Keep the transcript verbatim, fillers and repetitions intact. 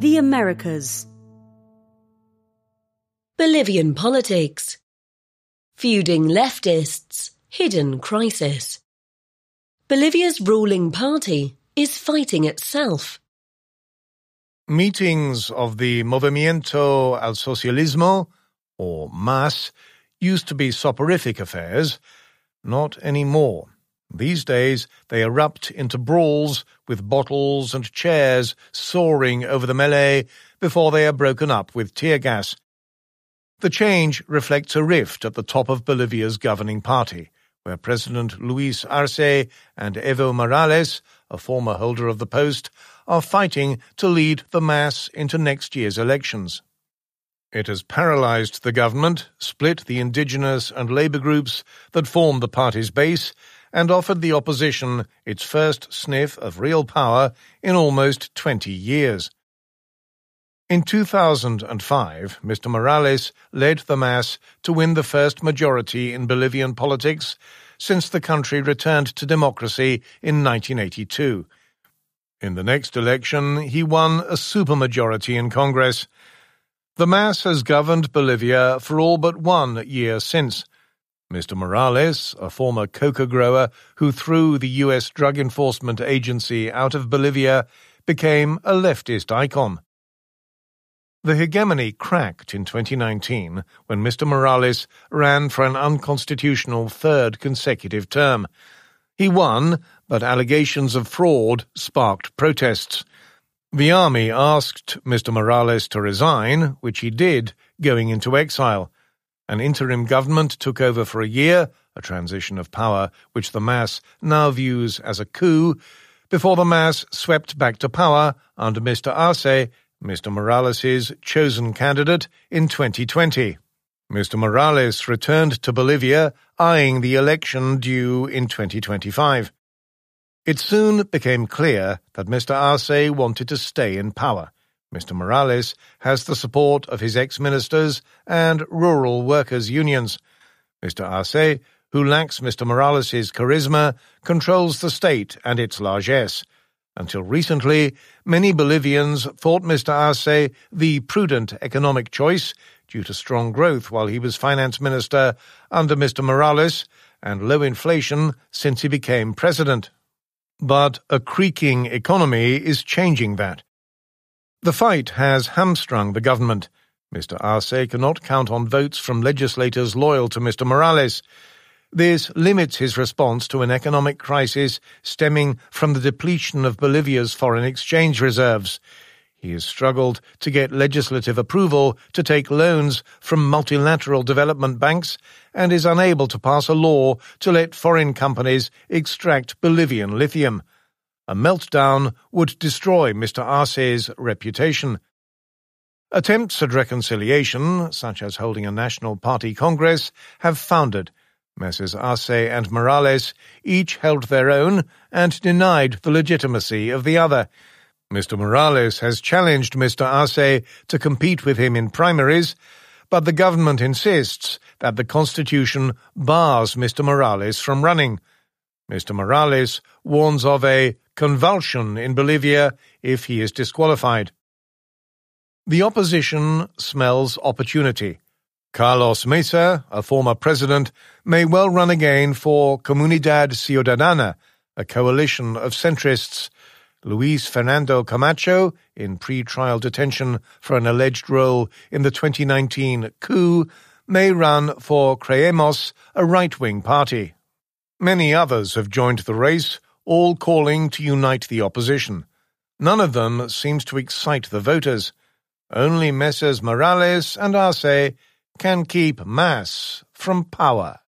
The Americas. Bolivian politics. Feuding leftists, hidden crisis. Bolivia's ruling party is fighting itself. Meetings of the Movimiento al Socialismo, or M A S, used to be soporific affairs. Not anymore. These days they erupt into brawls with bottles and chairs soaring over the melee before they are broken up with tear gas. The change reflects a rift at the top of Bolivia's governing party, where President Luis Arce and Evo Morales, a former holder of the post, are fighting to lead the M A S into next year's elections. It has paralyzed the government, split the indigenous and labor groups that form the party's base, and offered the opposition its first sniff of real power in almost twenty years. In two thousand five, Mister Morales led the M A S to win the first majority in Bolivian politics since the country returned to democracy in nineteen eighty-two. In the next election, he won a supermajority in Congress. The M A S has governed Bolivia for all but one year since. Mister Morales, a former coca grower who threw the U S Drug Enforcement Agency out of Bolivia, became a leftist icon. The hegemony cracked in twenty nineteen when Mister Morales ran for an unconstitutional third consecutive term. He won, but allegations of fraud sparked protests. The army asked Mister Morales to resign, which he did, going into exile. An interim government took over for a year, a transition of power which the M A S now views as a coup, before the M A S swept back to power under Mister Arce, Mister Morales' chosen candidate, in twenty twenty. Mister Morales returned to Bolivia, eyeing the election due in twenty twenty-five. It soon became clear that Mister Arce wanted to stay in power. Mister Morales has the support of his ex-ministers and rural workers' unions. Mister Arce, who lacks Mister Morales' charisma, controls the state and its largesse. Until recently, many Bolivians thought Mister Arce the prudent economic choice due to strong growth while he was finance minister under Mister Morales and low inflation since he became president. But a creaking economy is changing that. The fight has hamstrung the government. Mister Arce cannot count on votes from legislators loyal to Mister Morales. This limits his response to an economic crisis stemming from the depletion of Bolivia's foreign exchange reserves. He has struggled to get legislative approval to take loans from multilateral development banks and is unable to pass a law to let foreign companies extract Bolivian lithium. A meltdown would destroy Mister Arce's reputation. Attempts at reconciliation, such as holding a National Party Congress, have foundered. Messrs Arce and Morales each held their own and denied the legitimacy of the other. Mister Morales has challenged Mister Arce to compete with him in primaries, but the government insists that the Constitution bars Mister Morales from running. Mister Morales warns of a convulsion in Bolivia if he is disqualified. The opposition smells opportunity. Carlos Mesa, a former president, may well run again for Comunidad Ciudadana, a coalition of centrists. Luis Fernando Camacho, in pre-trial detention for an alleged role in the twenty nineteen coup, may run for Creemos, a right-wing party. Many others have joined the race, all calling to unite the opposition. None of them seems to excite the voters. Only Messrs Morales and Arce can keep M A S from power.